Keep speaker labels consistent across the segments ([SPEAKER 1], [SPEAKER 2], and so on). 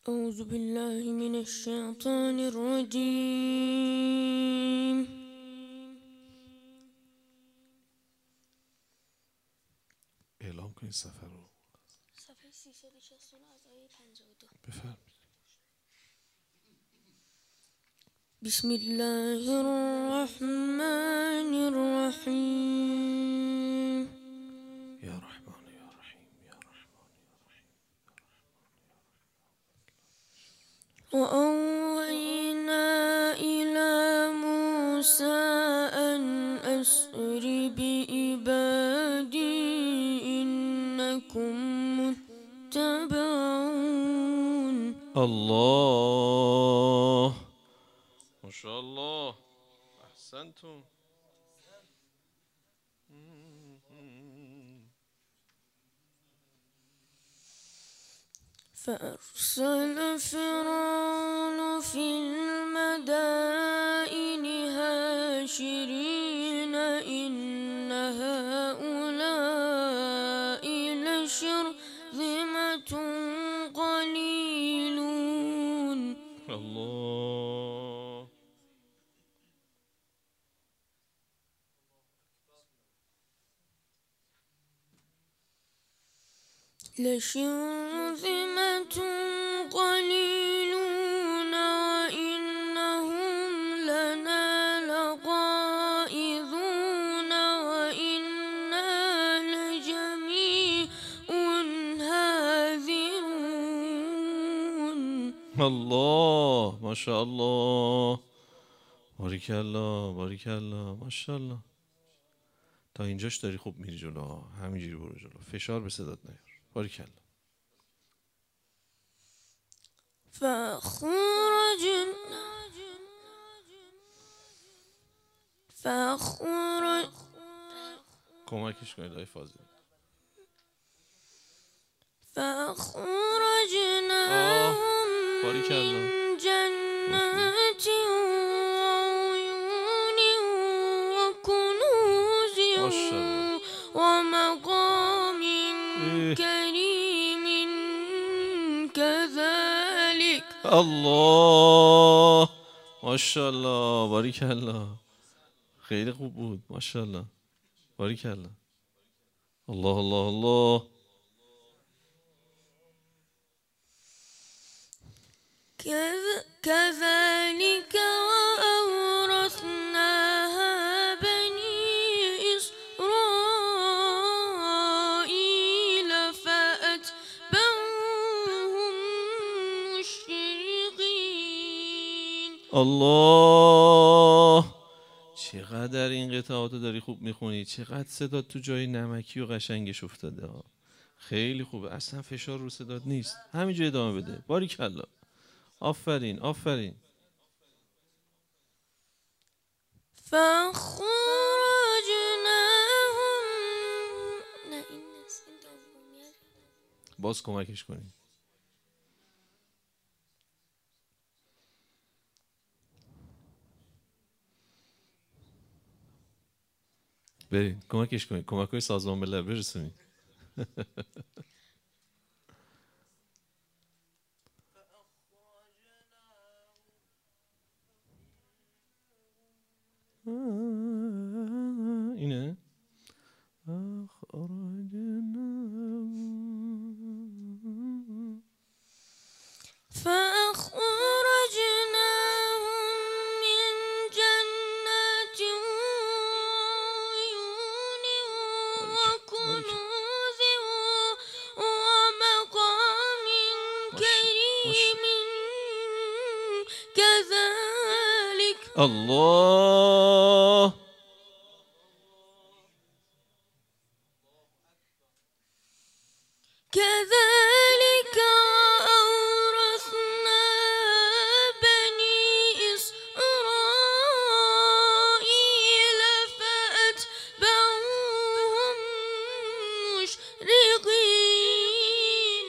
[SPEAKER 1] أعوذ بالله من الشيطان الرجيم.
[SPEAKER 2] اعلام کنید صفحه رو.
[SPEAKER 1] صفحه 369 از آیه 52.
[SPEAKER 2] بفرمایید.
[SPEAKER 1] بسم الله الرحمن الرحیم.
[SPEAKER 2] یا رحمان یا رحیم یا رحمان یا رحیم.
[SPEAKER 1] وأوحينا إلى موسى أن أسر بعبادي إنكم متبعون.
[SPEAKER 2] الله ما شاء الله احسنتم.
[SPEAKER 1] فأرسل فرعون في المدائن هاشرين إن هؤلاء لشرذمة قليلون.
[SPEAKER 2] الله
[SPEAKER 1] لشرذمة قليلون وإنهم لنا لغائظون وإنا لجميع حاذرون.
[SPEAKER 2] الله ما شاء الله بارک الله بارک الله ماشاءالله. تا اینجاش داری خوب میری جلو، همینجوری برو جلو، فشار به صدات نیار. بارک الله. کمکش کنید آقای فاضل.
[SPEAKER 1] فأخرجناهم
[SPEAKER 2] بارک الله.
[SPEAKER 1] من جنات وعيون وكنوز
[SPEAKER 2] ماشاءالله.
[SPEAKER 1] ومقام كريم كذلك.
[SPEAKER 2] الله ماشاءالله بارک الله. خیلی خوب بود ماشاءالله بارک الله. الله الله الله.
[SPEAKER 1] كذلك وأورثناها بني إسرائيل فأتبعوهم مشرقين.
[SPEAKER 2] الله چقدر این قطعاتو داری خوب میخونی، چقدر صدات تو جای نمکی و قشنگش افتاده ها. خیلی خوبه، اصلا فشار رو صدات نیست، همینجوری ادامه بده. بارک الله. آفرین آفرین.
[SPEAKER 1] فأخرجناهم.
[SPEAKER 2] باز کمکش کنیم. برید کمکش کنید، کمک های سازمان ملل برسونید. اینه
[SPEAKER 1] فأخرجناهم من جنات وعيون وكنوز ومقام كريم كذلك.
[SPEAKER 2] الله
[SPEAKER 1] كذلك وأورثنا بني إسرائيل فأتبعوهم مشرقين.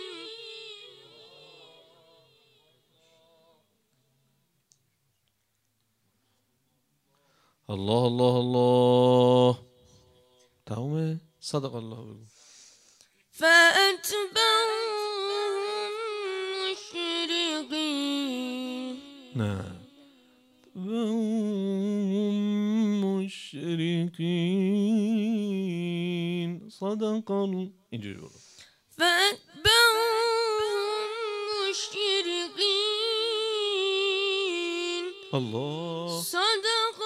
[SPEAKER 2] الله الله الله. تمومه. صدق الله بگو.
[SPEAKER 1] فأتبعوهم مشرقين.
[SPEAKER 2] نه وهم مشرکین صدق الله. اینجوری برو.
[SPEAKER 1] فأتبعوهم مشرقين
[SPEAKER 2] الله
[SPEAKER 1] صدق